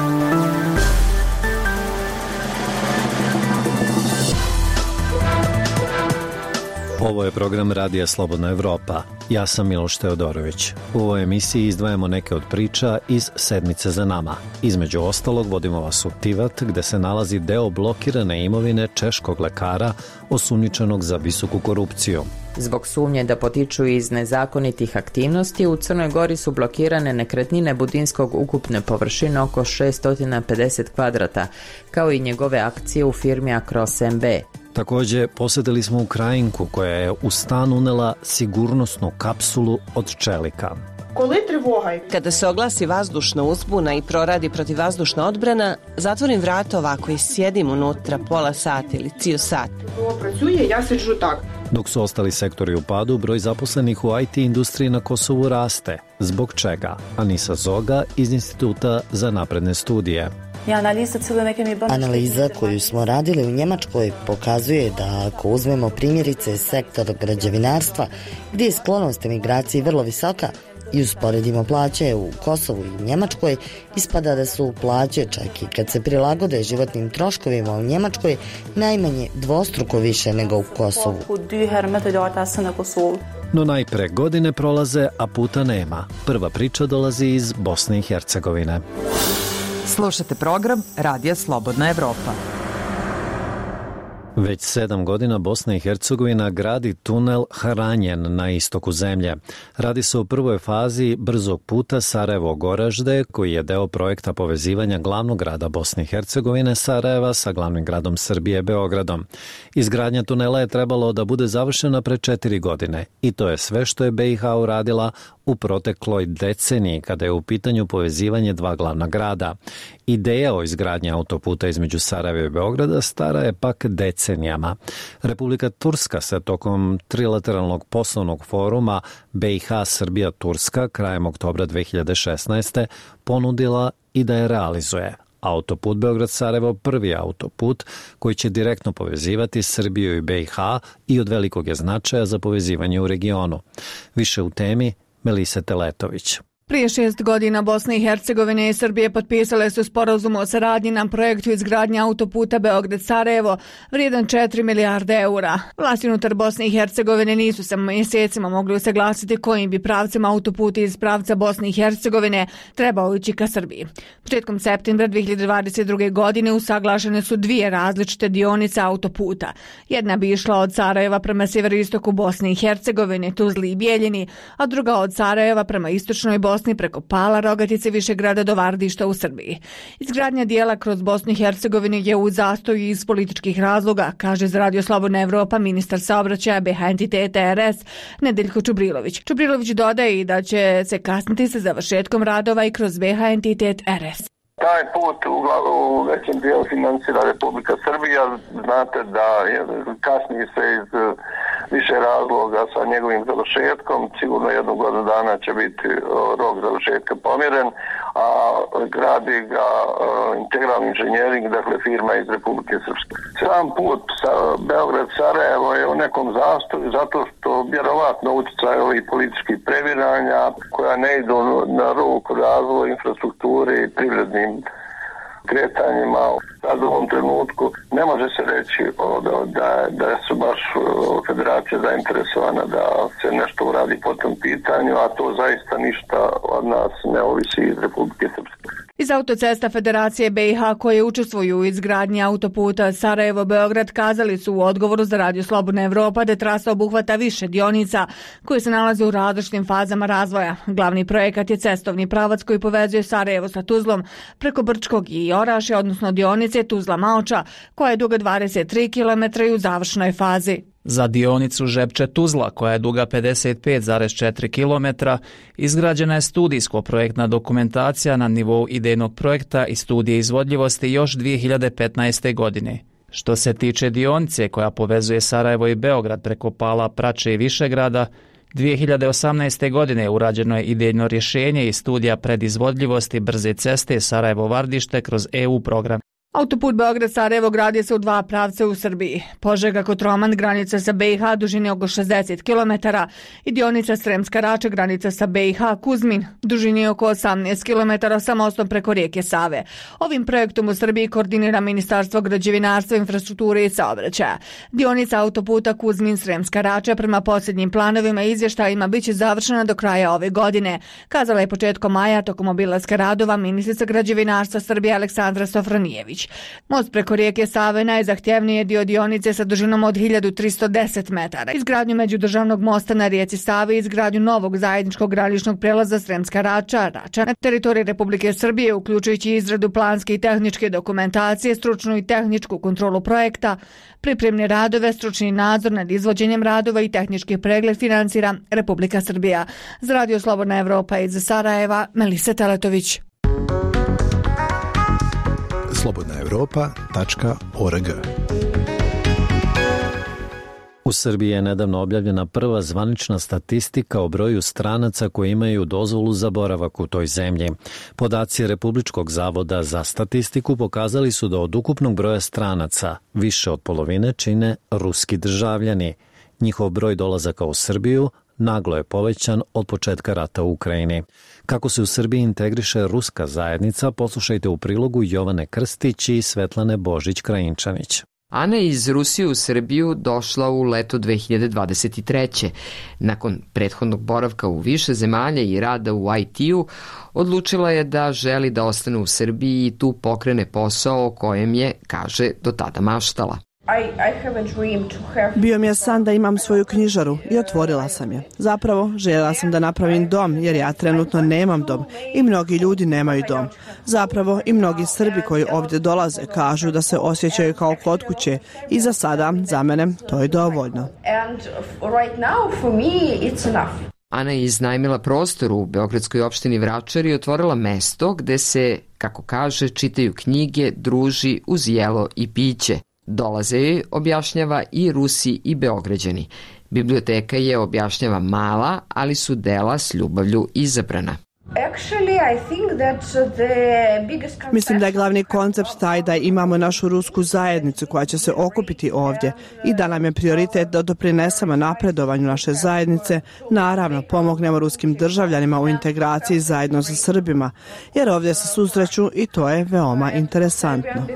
Ovo je program Radija Slobodna Evropa. Ja sam Miloš Teodorović. U ovoj emisiji izdvajamo neke od priča iz sedmice za nama. Između ostalog vodimo vas u Tivat, gde se nalazi deo blokirane imovine češkog lekara osumnjičenog za visoku korupciju. Zbog sumnje da potiču iz nezakonitih aktivnosti, u Crnoj Gori su blokirane nekretnine Budinskog ukupne površine oko 650 kvadrata, kao i njegove akcije u firmi Acros MB. Takođe, posjetili smo Ukrajinku koja je u stan unela sigurnosnu kapsulu od čelika. Kada se oglasi vazdušna uzbuna i proradi protivvazdušna odbrana, zatvorim vrata ovako i sjedim unutra pola sata ili cijel sat. Dok su ostali sektori u padu, broj zaposlenih u IT industriji na Kosovu raste. Zbog čega? Anisa Zoga iz Instituta za napredne studije. Analiza koju smo radili u Njemačkoj pokazuje da ako uzmemo primjerice sektor građevinarstva, gdje je sklonost emigraciji vrlo visoka, i usporedimo plaće u Kosovu i Njemačkoj, ispada da su plaće, čak i kad se prilagode životnim troškovima u Njemačkoj, najmanje dvostruko više nego u Kosovu. No najpre godine prolaze, a puta nema. Prva priča dolazi iz Bosne i Hercegovine. Slušate program Radija Slobodna Evropa. Već 7 godina Bosna i Hercegovina gradi tunel Haranjen na istoku zemlje. Radi se o prvoj fazi brzog puta Sarajevo-Goražde, koji je deo projekta povezivanja glavnog grada Bosne i Hercegovine, Sarajeva, sa glavnim gradom Srbije, Beogradom. Izgradnja tunela je trebalo da bude završena pre 4 godine i to je sve što je BiH uradila u protekloj deceniji kada je u pitanju povezivanje dva glavna grada. Ideja o izgradnji autoputa između Sarajeva i Beograda stara je pak decenijama. Republika Turska se tokom trilateralnog poslovnog foruma BiH-Srbija-Turska krajem oktobra 2016. ponudila i da je realizuje. Autoput Beograd-Sarajevo prvi autoput koji će direktno povezivati Srbiju i BiH i od velikog je značaja za povezivanje u regionu. Više u temi Melisa Teletović. Prije 6 godina Bosna i Hercegovina i Srbije potpisale su sporazum o saradnji na projektu izgradnje autoputa Beograd-Sarajevo vrijedan 4 milijarde eura. Vlasti unutar Bosne i Hercegovine nisu se mjesecima mogli usaglasiti kojim bi pravcem autoputa iz pravca Bosne i Hercegovine trebao ići ka Srbiji. Početkom septembra 2022. godine usaglašene su dvije različite dionice autoputa. Jedna bi išla od Sarajeva prema sjeveroistoku Bosne i Hercegovine, Tuzli i Bijeljini, a druga od Sarajeva prema istočnoj Bosni preko Pala, Rogatice, Višegrada do Vardišta u Srbiji. Izgradnja dijela kroz Bosnu i Hercegovinu je u zastoju iz političkih razloga, kaže za Radio Slobodna Evropa ministar saobraćaja BiH entiteta RS Nedeljko Čubrilović. Čubrilović dodaje i da će se kasniti sa završetkom radova i kroz BiH entitet RS. Taj put u većem dijelu financira Republika Srbija. Znate da kasnije se iz više razloga sa njegovim završetkom. Sigurno 1 godinu dana će biti rok završetka pomjeren, a gradi ga integralni inženjering, dakle firma iz Republike Srpske. Sam put Beograd-Sarajevo je u nekom zastoju zato što vjerovatno utjecaj ovih političkih previranja koja ne idu na ruku razvoju infrastrukture i privrednim kretanjima. Sad u ovom trenutku ne može se reći da su baš federacija zainteresovana da se nešto uradi po tom pitanju, a to zaista ništa od nas ne ovisi iz Republike Srpske. Iz autocesta Federacije BiH koje učestvuju u izgradnji autoputa Sarajevo-Beograd kazali su u odgovoru za Radio Slobodna Evropa da trasa obuhvata više dionica koje se nalaze u različitim fazama razvoja. Glavni projekat je cestovni pravac koji povezuje Sarajevo sa Tuzlom preko Brčkog i Oraše, odnosno dionice Tuzla-Maoča, koja je duga 23 km i u završnoj fazi. Za dionicu Žepče-Tuzla, koja je duga 55,4 km, izgrađena je studijsko-projektna dokumentacija na nivou idejnog projekta i studije izvodljivosti još 2015. godine. Što se tiče dionice koja povezuje Sarajevo i Beograd preko Pala, Prače i Višegrada, 2018. godine urađeno je idejno rješenje i studija predizvodljivosti brze ceste Sarajevo-Vardište kroz EU program. Autoput Beograd-Sarajevo gradi se u dva pravca u Srbiji. Požega-Kotroman, granica sa BiH, dužine oko 60 km i dionica Sremska Rača, granica sa BiH-Kuzmin, dužine oko 18 km sa mostom preko rijeke Save. Ovim projektom u Srbiji koordinira Ministarstvo građevinarstva, infrastrukture i saobraćaja. Dionica autoputa Kuzmin-Sremska Rača prema posljednjim planovima i izvještajima biće završena do kraja ove godine, kazala je početkom maja tokom obilaska radova ministrica građevinarstva Srbije Aleksandra Sofronijević. Most preko rijeke Save najzahtjevniji je dio dionice sa dužinom od 1310 metara. Izgradnju međudržavnog mosta na rijeci Savi i izgradnju novog zajedničkog graničnog prelaza Sremska Rača na teritoriji Republike Srbije, uključujući izradu planske i tehničke dokumentacije, stručnu i tehničku kontrolu projekta, pripremne radove, stručni nadzor nad izvođenjem radova i tehnički pregled financira Republika Srbija. Za Radio Slobodna Evropa iz Sarajeva, Melisa Teletović. slobodnaevropa.org. U Srbiji je nedavno objavljena prva zvanična statistika o broju stranaca koji imaju dozvolu za boravak u toj zemlji. Podaci Republičkog zavoda za statistiku pokazali su da od ukupnog broja stranaca više od polovine čine ruski državljani. Njihov broj dolazaka u Srbiju naglo je povećan od početka rata u Ukrajini. Kako se u Srbiji integriše ruska zajednica, poslušajte u prilogu Jovane Krstić i Svetlane Božić-Krajinčanić. Ana je iz Rusije u Srbiju došla u leto 2023. Nakon prethodnog boravka u više zemalja i rada u IT-u, odlučila je da želi da ostane u Srbiji i tu pokrene posao o kojem je, kaže, do tada maštala. Bio mi je san da imam svoju knjižaru i otvorila sam je. Zapravo, željela sam da napravim dom jer ja trenutno nemam dom i mnogi ljudi nemaju dom. Zapravo i mnogi Srbi koji ovdje dolaze kažu da se osjećaju kao kod kuće i za sada, za mene, to je dovoljno. Ana je iznajmila prostor u beogradskoj opštini Vračar i otvorila mesto gde se, kako kaže, čitaju knjige, druži uz jelo i piće. Dolaze joj, objašnjava, i Rusi i Beograđani. Biblioteka je, objašnjava, mala, ali su dela s ljubavlju izabrana. Mislim da je glavni koncept taj da imamo našu rusku zajednicu koja će se okupiti ovdje i da nam je prioritet da doprinesemo napredovanju naše zajednice, naravno pomognemo ruskim državljanima u integraciji zajedno sa Srbima, jer ovdje se susreću i to je veoma interesantno.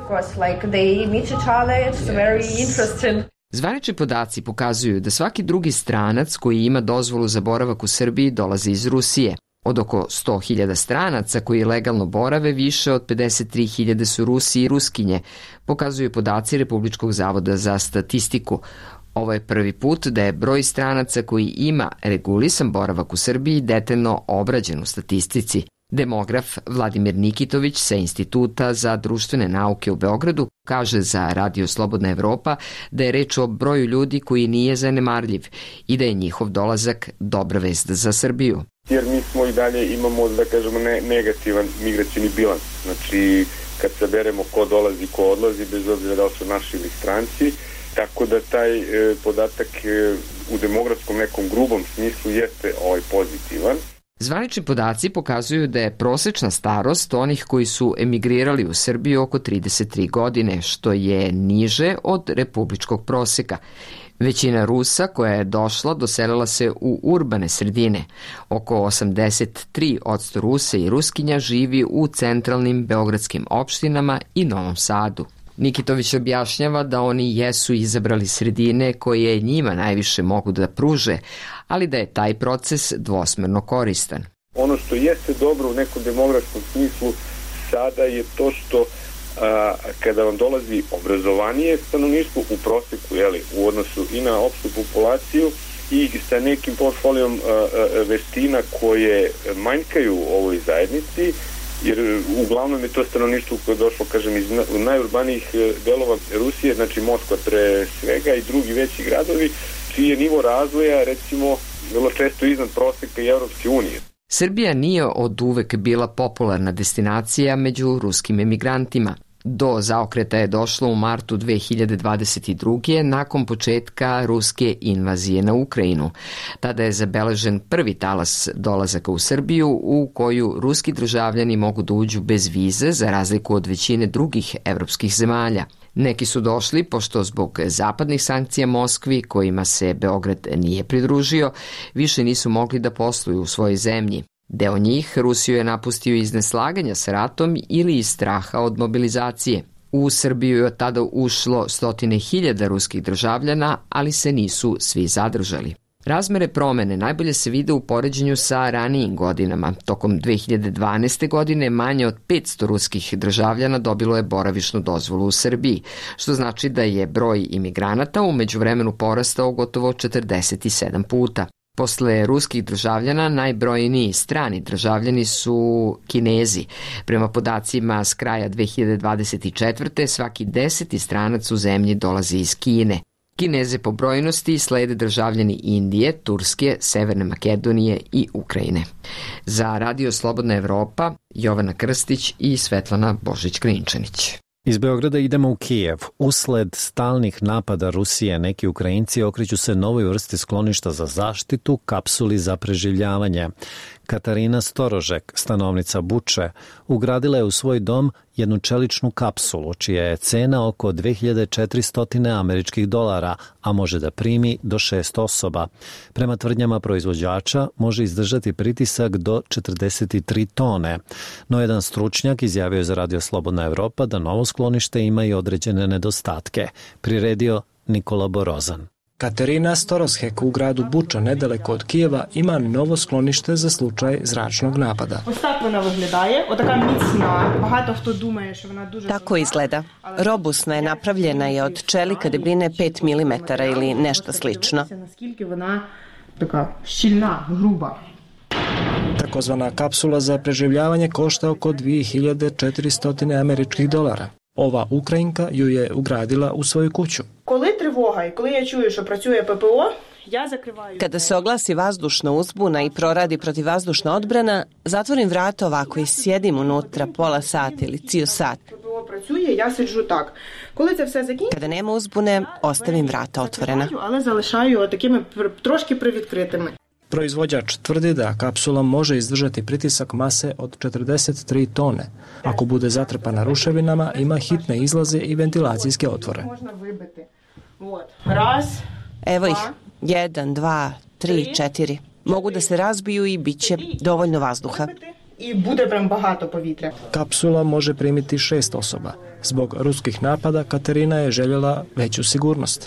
Zvanični podaci pokazuju da svaki drugi stranac koji ima dozvolu za boravak u Srbiji dolazi iz Rusije. Od oko 100.000 stranaca koji legalno borave, više od 53.000 su Rusi i Ruskinje, pokazuju podaci Republičkog zavoda za statistiku. Ovo je prvi put da je broj stranaca koji ima regulisan boravak u Srbiji detaljno obrađen u statistici. Demograf Vladimir Nikitović sa Instituta za društvene nauke u Beogradu kaže za Radio Slobodna Evropa da je reč o broju ljudi koji nije zanemarljiv i da je njihov dolazak dobra vest za Srbiju. Jer mi smo i dalje imamo, da kažemo, negativan migracijni bilans. Znači, kad saberemo ko dolazi, ko odlazi, bez obzira da li su naši ili stranci, tako da taj podatak u demografskom nekom grubom smislu jeste pozitivan. Zvanični podaci pokazuju da je prosečna starost onih koji su emigrirali u Srbiju oko 33 godine, što je niže od republičkog proseka. Većina Rusa koja je došla doselila se u urbane sredine. Oko 83% Rusa i Ruskinja živi u centralnim beogradskim opštinama i Novom Sadu. Nikitović objašnjava da oni jesu izabrali sredine koje njima najviše mogu da pruže, ali da je taj proces dvosmerno koristan. Ono što jeste dobro u nekom demografskom smislu sada je to što kada vam dolazi obrazovanije stanovništvo u proseku, u odnosu i na opštu populaciju i sa nekim portfolijom veština koje manjkaju u ovoj zajednici, jer uglavnom je to stanovništvo koje je došlo, kažem, iz najurbanijih delova Rusije, znači Moskva pre svega i drugi veći gradovi, čiji je nivo razvoja, recimo, vrlo često iznad proseka i Evropske unije. Srbija nije od uvek bila popularna destinacija među ruskim emigrantima. Do zaokreta je došlo u martu 2022. nakon početka ruske invazije na Ukrajinu. Tada je zabeležen prvi talas dolazaka u Srbiju u koju ruski državljani mogu da uđu bez vize za razliku od većine drugih evropskih zemalja. Neki su došli pošto zbog zapadnih sankcija Moskvi, kojima se Beograd nije pridružio, više nisu mogli da posluju u svojoj zemlji. Deo njih Rusiju je napustio iz neslaganja sa ratom ili iz straha od mobilizacije. U Srbiju je od tada ušlo 100.000 ruskih državljana, ali se nisu svi zadržali. Razmere promene najbolje se vide u poređenju sa ranijim godinama. Tokom 2012. godine manje od 500 ruskih državljana dobilo je boravišnu dozvolu u Srbiji, što znači da je broj imigranata u međuvremenu porastao gotovo 47 puta. Posle ruskih državljana najbrojniji strani državljani su Kinezi. Prema podacima s kraja 2024. svaki 10. stranac u zemlji dolazi iz Kine. Kineze po brojnosti slede državljani Indije, Turske, Severne Makedonije i Ukrajine. Za Radio Slobodna Evropa, Jovana Krstić i Svetlana Božić-Krinčanić. Iz Beograda idemo u Kijev. Usled stalnih napada Rusije, neki Ukrajinci okreću se novoj vrsti skloništa za zaštitu, kapsuli za preživljavanje. Katarina Storožek, stanovnica Buče, ugradila je u svoj dom jednu čeličnu kapsulu, čija je cena oko $2.400, a može da primi do 6 osoba. Prema tvrdnjama proizvođača, može izdržati pritisak do 43 tone. No jedan stručnjak izjavio za Radio Slobodna Evropa da novo sklonište ima i određene nedostatke. Priredio Nikola Borozan. Katerina Storoshek u gradu Buča, nedaleko od Kijeva, ima novo sklonište za slučaj zračnog napada. Tako izgleda. Robustna je, napravljena je od čelika debljine 5 mm ili nešto slično. Takozvana kapsula za preživljavanje košta oko $2.400. Ova Ukrajinka ju je ugradila u svoju kuću. Kada se oglasi vazdušna uzbuna i proradi protivvazdušna odbrana, zatvorim vrata ovako i sjedim unutra pola sata ili cijel sat. Kada nema uzbune, ostavim vrata otvorena. Proizvođač tvrdi da kapsula može izdržati pritisak mase od 43 tone. Ako bude zatrpana ruševinama, ima hitne izlaze i ventilacijske otvore. Evo ih, 1, 2, 3, 4. Mogu da se razbiju i bit će dovoljno vazduha. Kapsula može primiti 6 osoba. Zbog ruskih napada Katerina je željela veću sigurnost.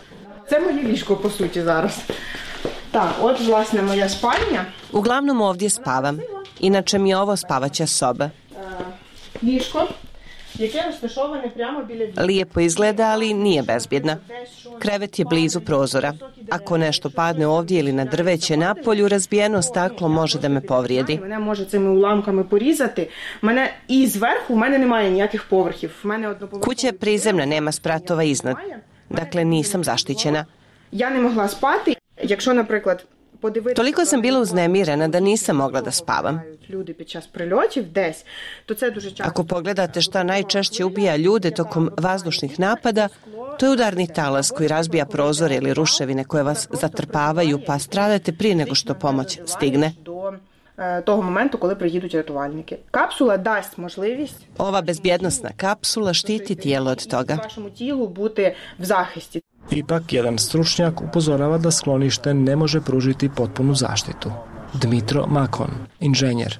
Uglavnom ovdje spavam. Inače mi je ovo spavaća soba. Lijepo izgleda, ali nije bezbjedna. Krevet je blizu prozora. Ako nešto padne ovdje ili na drveće napolju, razbijeno staklo može da me povrijedi. Kuća je prizemna, nema spratova iznad. Dakle, nisam zaštićena. Toliko sam bila uznemirena da nisam mogla da spavam. Ako pogledate šta najčešće ubija ljude tokom vazdušnih napada, to je udarni talas koji razbija prozore ili ruševine koje vas zatrpavaju, pa stradate prije nego što pomoć stigne. Ova bezbjednosna kapsula štiti tijelo od toga. Ipak, jedan stručnjak upozorava da sklonište ne može pružiti potpunu zaštitu. Dmitro Makon, inženjer.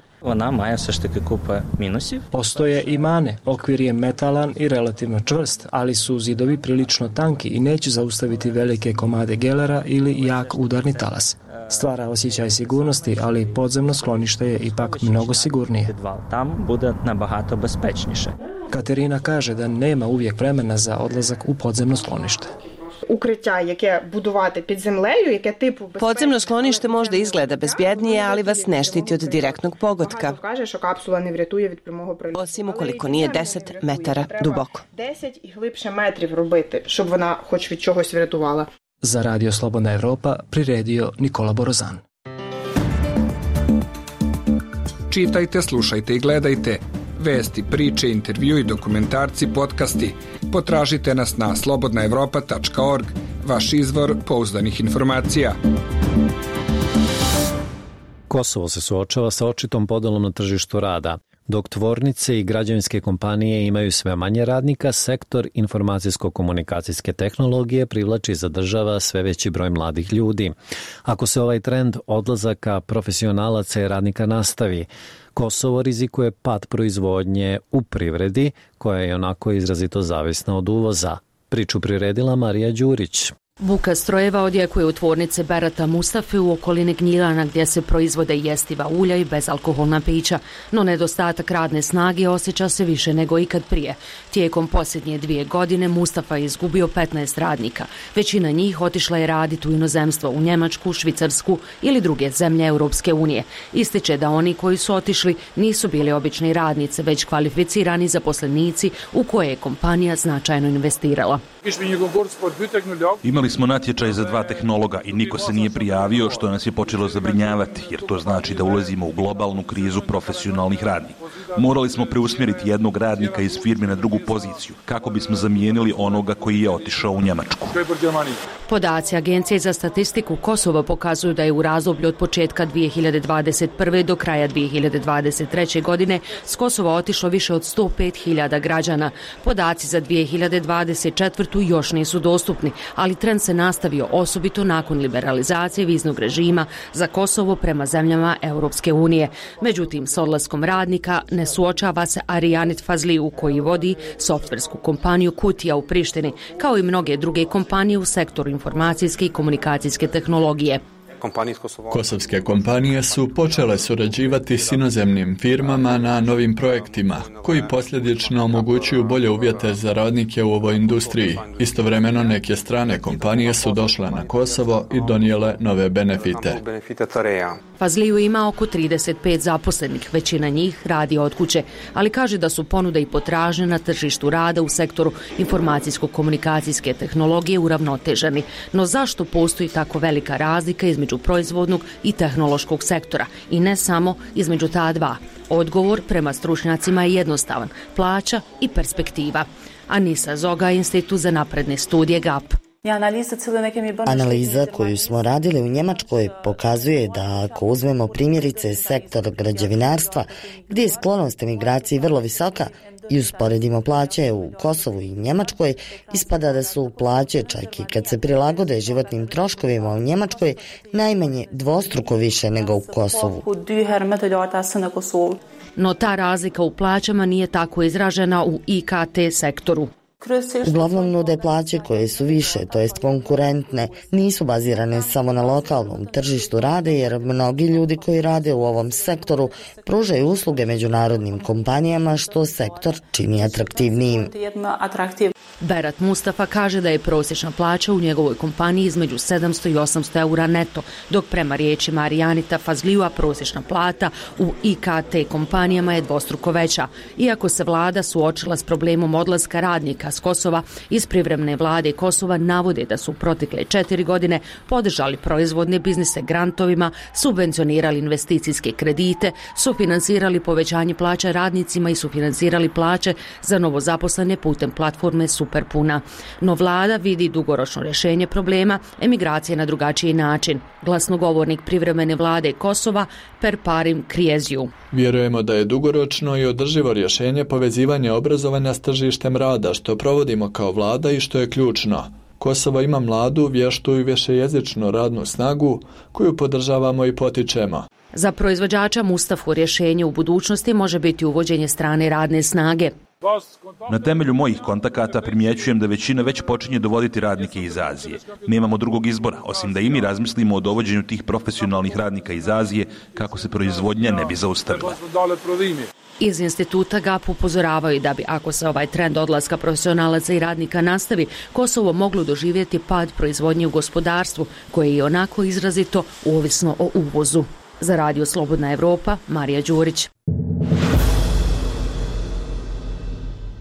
Postoje i mane, okvir je metalan i relativno čvrst, ali su zidovi prilično tanki i neće zaustaviti velike komade gelera ili jak udarni talas. Stvara osjećaj sigurnosti, ali podzemno sklonište je ipak mnogo sigurnije. Katerina kaže da nema uvijek vremena za odlazak u podzemno sklonište. Podzemno sklonište možda izgleda bezbjednije, ali vas ne štiti od direktnog pogotka. Osim ukoliko nije 10 metara duboko. Za Radio Slobodna Evropa priredio Nikola Borozan. Čitajte, slušajte i gledajte Vesti, priče, intervju i dokumentarci, podcasti. Potražite nas na slobodnaevropa.org, vaš izvor pouzdanih informacija. Kosovo se suočava sa očitom podelom na tržištu rada. Dok tvornice i građevinske kompanije imaju sve manje radnika, sektor informacijsko-komunikacijske tehnologije privlači i zadržava sve veći broj mladih ljudi. Ako se ovaj trend odlazaka profesionalaca i radnika nastavi, Kosovo rizikuje pad proizvodnje u privredi, koja je onako izrazito zavisna od uvoza. Priču priredila Marija Đurić. Buka strojeva odjekuje u tvornice Berata Mustafe u okolini Gnjilana gdje se proizvode jestiva ulja i bezalkoholna pića, no nedostatak radne snage osjeća se više nego ikad prije. Tijekom posljednje 2 godine Mustafa je izgubio 15 radnika. Većina njih otišla je raditi u inozemstvo, u Njemačku, Švicarsku ili druge zemlje Europske unije. Ističe da oni koji su otišli nisu bili obični radnici, već kvalificirani zaposlenici u koje je kompanija značajno investirala. Imali smo natječaj za 2 tehnologa i niko se nije prijavio, što nas je počelo zabrinjavati, jer to znači da ulazimo u globalnu krizu profesionalnih radnika. Morali smo preusmjeriti jednog radnika iz firme na drugu poziciju, kako bismo zamijenili onoga koji je otišao u Njemačku. Podaci Agencije za statistiku Kosova pokazuju da je u razdoblju od početka 2021. do kraja 2023. godine s Kosova otišlo više od 105.000 građana. Podaci za 2024. još nisu dostupni, ali trend se nastavio osobito nakon liberalizacije viznog režima za Kosovo prema zemljama Europske unije. Međutim, s odlaskom radnika ne suočava se Arijanit Fazliju koji vodi softversku kompaniju Kutija u Prištini, kao i mnoge druge kompanije u sektoru informacijske i komunikacijske tehnologije. Kosovske kompanije su počele surađivati s inozemnim firmama na novim projektima, koji posljedično omogućuju bolje uvjete za radnike u ovoj industriji. Istovremeno neke strane kompanije su došle na Kosovo i donijele nove benefite. Fazliju ima oko 35 zaposlenih, većina njih radi od kuće, ali kaže da su ponude i potražnje na tržištu rada u sektoru informacijsko-komunikacijske tehnologije uravnoteženi. No zašto postoji tako velika razlika između proizvodnog i tehnološkog sektora i ne samo između ta dva? Odgovor prema stručnjacima je jednostavan: plaća i perspektiva. Anisa Zoga, Institut za napredne studije GAP. Analiza koju smo radili u Njemačkoj pokazuje da ako uzmemo primjerice sektor građevinarstva, gdje je sklonost emigraciji vrlo visoka, i usporedimo plaće u Kosovu i Njemačkoj, ispada da su plaće, čak i kad se prilagode životnim troškovima u Njemačkoj, najmanje dvostruko više nego u Kosovu. No ta razlika u plaćama nije tako izražena u IKT sektoru. Uglavnom nude plaće koje su više, to jest konkurentne, nisu bazirane samo na lokalnom tržištu rada, jer mnogi ljudi koji rade u ovom sektoru pružaju usluge međunarodnim kompanijama, što sektor čini atraktivnijim. Berat Mustafa kaže da je prosječna plaća u njegovoj kompaniji između 700 i 800 eura neto, dok prema riječima Arijanita Fazlijua prosječna plata u IKT kompanijama je dvostruko veća. Iako se vlada suočila s problemom odlaska radnika s Kosova, iz privremene vlade Kosova navode da su protekle 4 godine podržali proizvodne biznise grantovima, subvencionirali investicijske kredite, sufinansirali povećanje plaća radnicima i sufinansirali plaće za novozaposlene putem platforme Superpuna. No vlada vidi dugoročno rješenje problema emigracije na drugačiji način. Glasnogovornik privremene vlade Kosova Perparim Krieziju. Vjerujemo da je dugoročno i održivo rješenje povezivanje obrazovanja s tržištem rada, što provodimo kao vlada i što je ključno. Kosovo ima mladu, vještu i višejezičnu radnu snagu koju podržavamo i potičemo. Za proizvođača Mustafu rješenje u budućnosti može biti uvođenje strane radne snage. Na temelju mojih kontakata primjećujem da većina već počinje dovoditi radnike iz Azije. Nemamo drugog izbora, osim da i mi razmislimo o dovođenju tih profesionalnih radnika iz Azije kako se proizvodnja ne bi zaustavila. Iz instituta GAP upozoravaju da bi, ako se ovaj trend odlaska profesionalaca i radnika nastavi, Kosovo moglo doživjeti pad proizvodnje u gospodarstvu, koje je onako izrazito ovisno o uvozu. Za Radio Slobodna Evropa, Marija Đurić.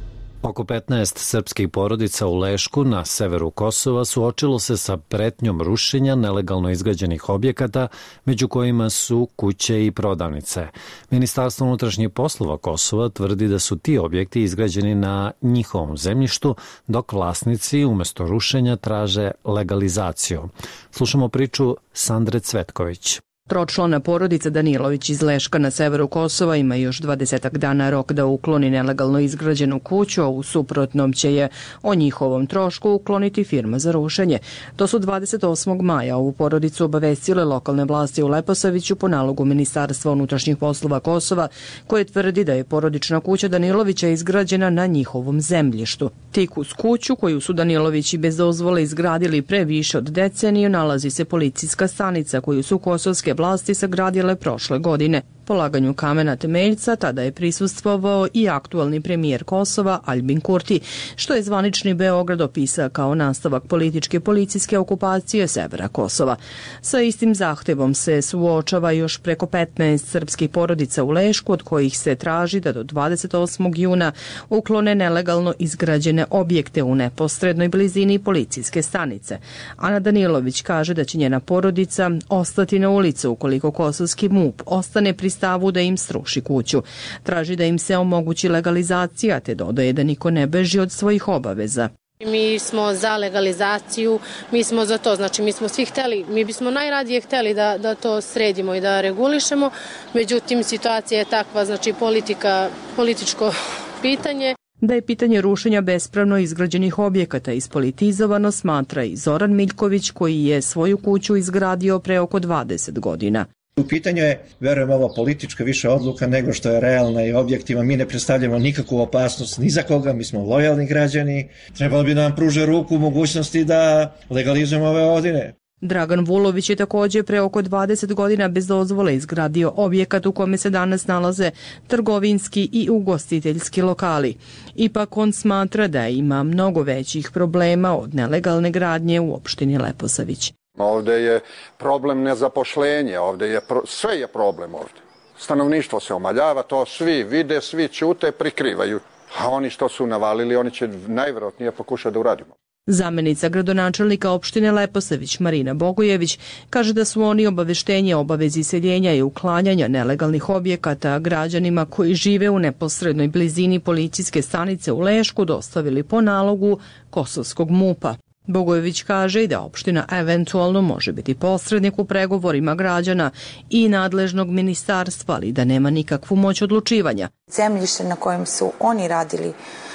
Oko 15 srpskih porodica u Lešku na severu Kosova suočilo se sa pretnjom rušenja nelegalno izgrađenih objekata, među kojima su kuće i prodavnice. Ministarstvo unutrašnjih poslova Kosova tvrdi da su ti objekti izgrađeni na njihovom zemljištu, dok vlasnici umjesto rušenja traže legalizaciju. Slušamo priču Sandre Cvetković. Tročlana porodica Danilović iz Leška na severu Kosova ima još 20 dana rok da ukloni nelegalno izgrađenu kuću, a u suprotnom će je o njihovom trošku ukloniti firma za rušenje. To su 28. maja ovu porodicu obavestile lokalne vlasti u Leposaviću po nalogu Ministarstva unutrašnjih poslova Kosova, koje tvrdi da je porodična kuća Danilovića izgrađena na njihovom zemljištu. Tik uz kuću koju su Danilovići bez dozvole izgradili pre više od deceniju nalazi se policijska stanica koju su kosovske vlasti sagradile prošle godine. Polaganju kamena temeljca tada je prisustvovao i aktualni premijer Kosova Aljbin Kurti, što je zvanični Beograd opisao kao nastavak političke policijske okupacije severa Kosova. Sa istim zahtevom se suočava još preko 15 srpskih porodica u Lešku, od kojih se traži da do 28. juna uklone nelegalno izgrađene objekte u neposrednoj blizini policijske stanice. Ana Danilović kaže da će njena porodica ostati na ulicu ukoliko kosovski MUP ostane pri stavu da im sruši kuću. Traži da im se omogući legalizacija, te dodaje da niko ne beži od svojih obaveza. Mi smo za legalizaciju, mi smo za to, znači mi smo svi hteli, mi bismo najradije hteli da to sredimo i da regulišemo, međutim situacija je takva, znači političko pitanje. Da je pitanje rušenja bespravno izgrađenih objekata ispolitizovano, smatra i Zoran Miljković, koji je svoju kuću izgradio pre oko 20 godina. U pitanju je, verujem, ovo politička više odluka nego što je realna i objektivna. Mi ne predstavljamo nikakvu opasnost ni za koga, mi smo lojalni građani. Trebalo bi nam pruže ruku mogućnosti da legalizujemo ove godine. Dragan Vulović je također pre oko 20 godina bez dozvole izgradio objekat u kome se danas nalaze trgovinski i ugostiteljski lokali. Ipak on smatra da ima mnogo većih problema od nelegalne gradnje u opštini Leposavić. Ovde je problem nezapošljenje, sve je problem ovde. Stanovništvo se omaljava, to svi vide, svi ćute, prikrivaju. A oni što su navalili, oni će najvjerojatnije pokušati da uradimo. Zamenica gradonačelnika opštine Leposavić Marina Bogojević kaže da su oni obaveštenje o obavezi seljenja i uklanjanja nelegalnih objekata građanima koji žive u neposrednoj blizini policijske stanice u Lešku dostavili po nalogu kosovskog MUP-a. Bogojević kaže i da opština eventualno može biti posrednik u pregovorima građana i nadležnog ministarstva, ali da nema nikakvu moć odlučivanja. Zemljište na kojem su oni radili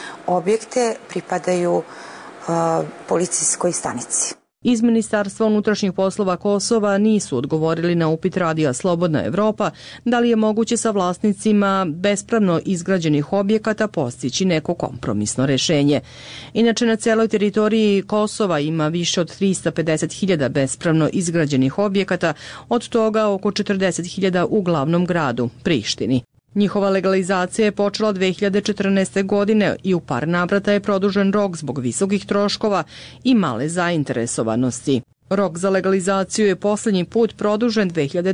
objekte pripadaju policijskoj stanici. Iz Ministarstva unutrašnjih poslova Kosova nisu odgovorili na upit Radija Slobodna Evropa da li je moguće sa vlasnicima bespravno izgrađenih objekata postići neko kompromisno rešenje. Inače, na celoj teritoriji Kosova ima više od 350.000 bespravno izgrađenih objekata, od toga oko 40.000 u glavnom gradu, Prištini. Njihova legalizacija je počela 2014. godine i u par navrata je produžen rok zbog visokih troškova i male zainteresovanosti. Rok za legalizaciju je posljednji put produžen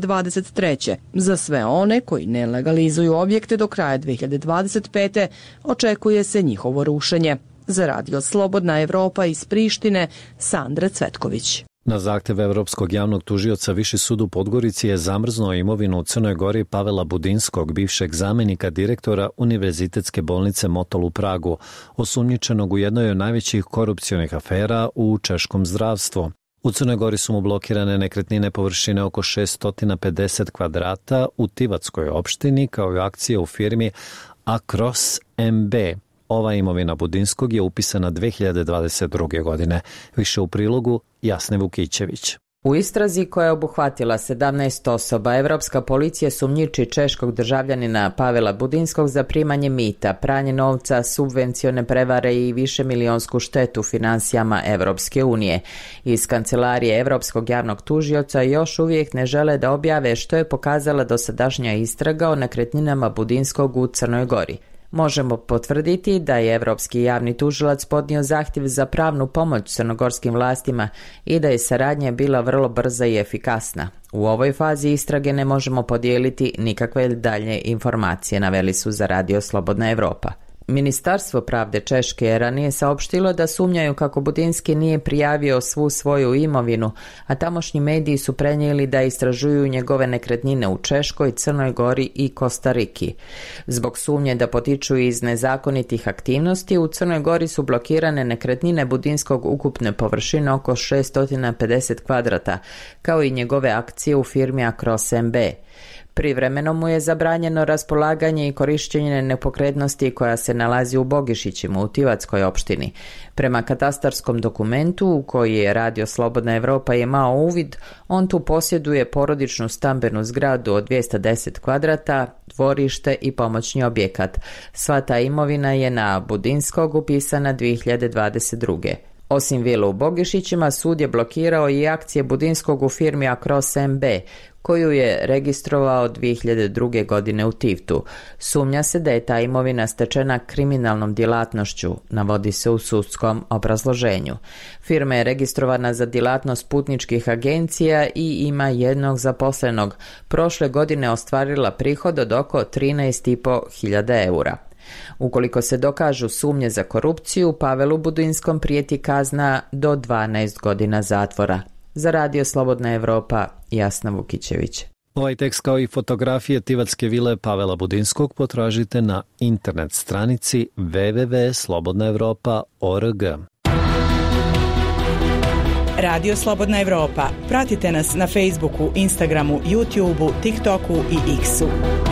2023. Za sve one koji ne legalizuju objekte do kraja 2025. očekuje se njihovo rušenje. Za Radio Slobodna Evropa iz Prištine, Sandra Cvetković. Na zahtev Evropskog javnog tužioca Viši sud u Podgorici je zamrznuo imovinu u Crnoj Gori Pavela Budinskog, bivšeg zamenika direktora Univerzitetske bolnice Motol u Pragu, osumnjičenog u jednoj od najvećih korupcionih afera u češkom zdravstvu. U Crnoj Gori su mu blokirane nekretnine površine oko 650 kvadrata u Tivatskoj opštini, kao i akcije u firmi Acros MB. Ova imovina Budinskog je upisana 2022. godine. Više u prilogu Jasne Vukićević. U istrazi koja je obuhvatila 17 osoba, Evropska policija sumnjiči češkog državljanina Pavela Budinskog za primanje mita, pranje novca, subvencione prevare i višemilijonsku štetu finansijama Evropske unije. Iz kancelarije Evropskog javnog tužioca još uvijek ne žele da objave što je pokazala dosadašnja istraga o nekretninama Budinskog u Crnoj Gori. Možemo potvrditi da je Evropski javni tužilac podnio zahtjev za pravnu pomoć crnogorskim vlastima i da je saradnja bila vrlo brza i efikasna. U ovoj fazi istrage ne možemo podijeliti nikakve dalje informacije, naveli su za Radio Slobodna Evropa. Ministarstvo pravde Češke je ranije saopštilo da sumnjaju kako Budinski nije prijavio svu svoju imovinu, a tamošnji mediji su prenijeli da istražuju njegove nekretnine u Češkoj, Crnoj Gori i Kostariki. Zbog sumnje da potiču iz nezakonitih aktivnosti, u Crnoj Gori su blokirane nekretnine Budinskog ukupne površine oko 650 kvadrata, kao i njegove akcije u firmi Acros MB. Privremeno mu je zabranjeno raspolaganje i korištenje nepokretnosti koja se nalazi u Bogišićima u Tivatskoj opštini. Prema katastarskom dokumentu u koji je Radio Slobodna Evropa imao uvid, on tu posjeduje porodičnu stambenu zgradu od 210 kvadrata, dvorište i pomoćni objekat. Sva ta imovina je na Budinskog upisana 2022. Osim vile u Bogišićima, sud je blokirao i akcije Budinskog u firmi Acros MB, koju je registrovao 2002. godine u Tivtu. Sumnja se da je ta imovina stečena kriminalnom djelatnošću, navodi se u sudskom obrazloženju. Firma je registrovana za djelatnost putničkih agencija i ima jednog zaposlenog. Prošle godine ostvarila prihod od oko 13.500 eura. Ukoliko se dokažu sumnje za korupciju, Pavelu Budinskom prijeti kazna do 12 godina zatvora. Za Radio Slobodna Evropa, Jasna Vukićević. Ovaj tekst kao i fotografije Tivatske vile Pavela Budinskog potražite na internet stranici www.slobodnaevropa.org. Radio Slobodna Evropa. Pratite nas na Facebooku, Instagramu, YouTubeu, TikToku i X-u.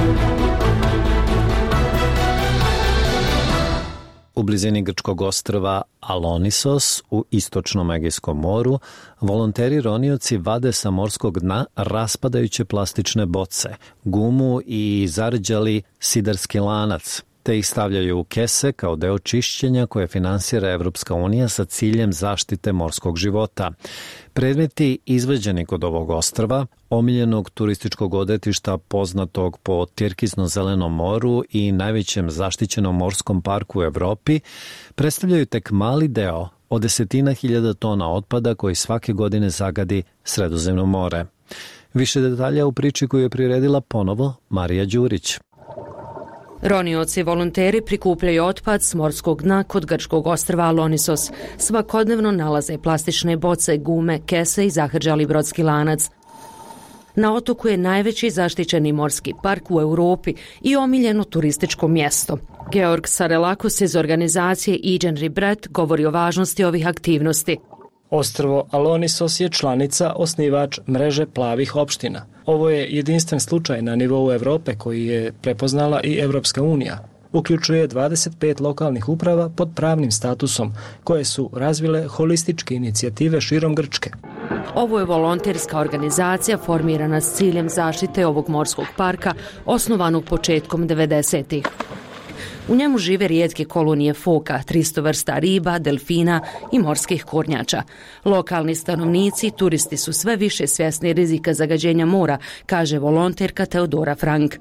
U blizini grčkog ostrva Alonisos u istočnom Egejskom moru volonteri ronioci vade sa morskog dna raspadajuće plastične boce, gumu i zarđali sidarski lanac, te ih stavljaju u kese kao deo čišćenja koje finansira Evropska unija sa ciljem zaštite morskog života. Predmeti izveđeni kod ovog ostrva, omiljenog turističkog odretišta poznatog po Tirkizno-zelenom moru i najvećem zaštićenom morskom parku u Evropi, predstavljaju tek mali deo od 10.000 tona otpada koji svake godine zagadi Sredozemno more. Više detalja u priči koju je priredila ponovo Marija Đurić. Ronioci i volonteri prikupljaju otpad s morskog dna kod grčkog ostrva Alonisos. Svakodnevno nalaze plastične boce, gume, kese i zahrđali brodski lanac. Na otoku je najveći zaštićeni morski park u Europi i omiljeno turističko mjesto. Georg Sarelakos iz organizacije Iđen Ribret govori o važnosti ovih aktivnosti. Ostrvo Alonisos je članica, osnivač mreže plavih opština. Ovo je jedinstven slučaj na nivou Evrope koji je prepoznala i Evropska unija. Uključuje 25 lokalnih uprava pod pravnim statusom, koje su razvile holističke inicijative širom Grčke. Ovo je volonterska organizacija formirana s ciljem zaštite ovog morskog parka, osnovanog početkom 90-ih. U njemu žive rijetke kolonije foka, 300 vrsta riba, delfina i morskih kornjača. Lokalni stanovnici i turisti su sve više svjesni rizika zagađenja mora, kaže volonterka Teodora Frank.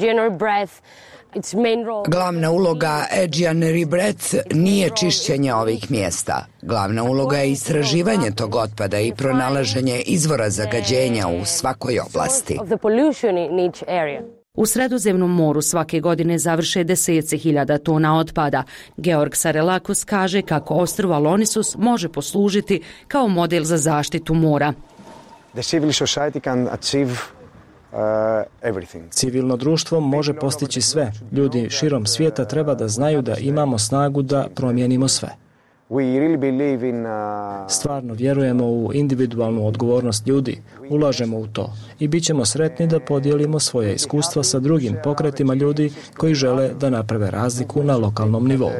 Glavna uloga Iđen Ribret nije čišćenje ovih mjesta. Glavna uloga je istraživanje tog otpada i pronalaženje izvora zagađenja u svakoj oblasti. U Sredozemnom moru svake godine završe deseci hiljada tona otpada. Georg Sarelakos kaže kako ostrvo Alonisos može poslužiti kao model za zaštitu mora. Civilno društvo može postići sve. Ljudi širom svijeta treba da znaju da imamo snagu da promijenimo sve. Stvarno vjerujemo u individualnu odgovornost ljudi, ulažemo u to i bit ćemo sretni da podijelimo svoje iskustva sa drugim pokretima ljudi koji žele da naprave razliku na lokalnom nivou.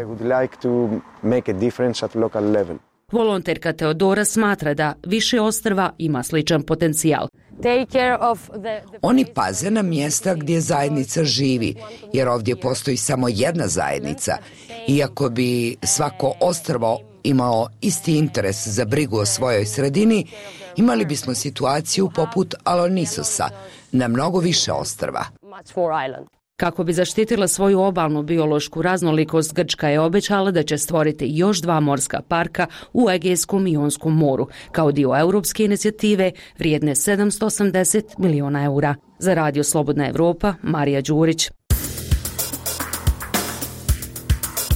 Volonterka Teodora smatra da više ostrva ima sličan potencijal. Oni paze na mjesta gdje zajednica živi, jer ovdje postoji samo jedna zajednica. Iako bi svako ostrvo imao isti interes za brigu o svojoj sredini, imali bismo situaciju poput Alonisosa na mnogo više ostrva. Kako bi zaštitila svoju obalnu biološku raznolikost, Grčka je obećala da će stvoriti još 2 morska parka u Egejskom i Jonskom moru, kao dio europske inicijative vrijedne 780 miliona eura. Za Radio Slobodna Evropa, Marija Đurić.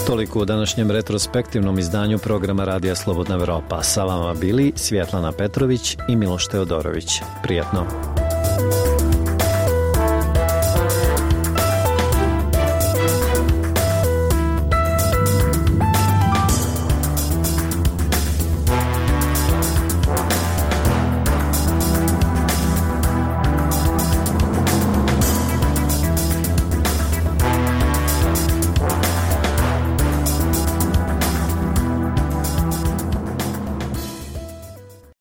Toliko u današnjem retrospektivnom izdanju programa Radija Slobodna Evropa. Sa vama bili Svjetlana Petrović i Miloš Teodorović. Prijatno.